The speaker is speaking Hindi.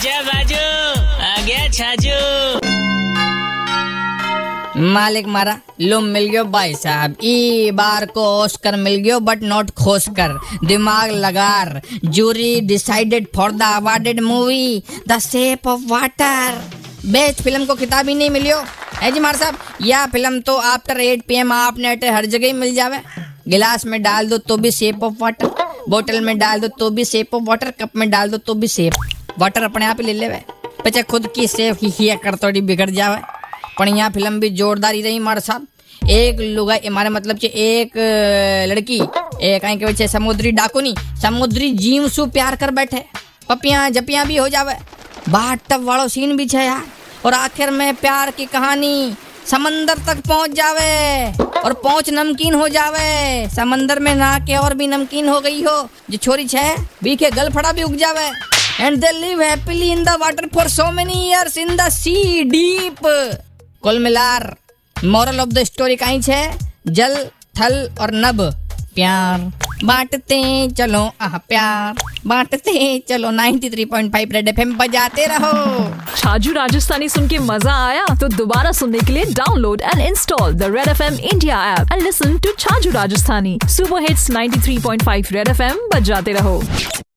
आजा बाजू, आ गया छाजू। मालिक मारा लो मिल गयो भाई साहब, ई बार को ऑस्कर मिल गयो बट नॉट खोसकर, दिमाग लगार। Jury decided for the awarded movie the shape of water. Best film को खिताब ही नहीं मिलियो है जी मार साहब। यह फिल्म तो आफ्टर 8 PM आप नेट हर जगह ही मिल जावे। गिलास में डाल दो तो भी शेप ऑफ वाटर, बोतल में डाल दो तो भी शेप ऑफ वाटर, कप में डाल दो तो भी शेप वाटर अपने आप ही ले लेवे। पचे खुद की शेप ही कर थोड़ी बिगड़ जावे। पण यहाँ फिल्म भी जोरदार ही रही मार साहब। एक लुगाई हमारे मतलब से एक लड़की एक कहीं के वजह समुद्री डाकू नहीं समुद्री जीव सु प्यार कर बैठे, पपियां जपियां भी हो जावे, बाथ टब वालो सीन भी है यार। और आखिर में प्यार की कहानी समंदर तक पहुंच जावे और पहुंच नमकीन हो जावे। समंदर में ना के और भी नमकीन हो गई हो जो छोरी छे बीके गलफड़ा भी उग जावे। And they live happily in the water for so many years in the C deep. कुल मिलार मोरल ऑफ द स्टोरी कहीं छे जल थल और नभ प्यार बांटते चलो, प्यार बांटते चलो। 93.5 रेड FM बजाते रहो। छाजू राजस्थानी सुन के मजा आया तो दोबारा सुनने के लिए download and install the red FM India app and listen to Chhaju Rajasthani. Super hits 93.5 red FM बजाते रहो।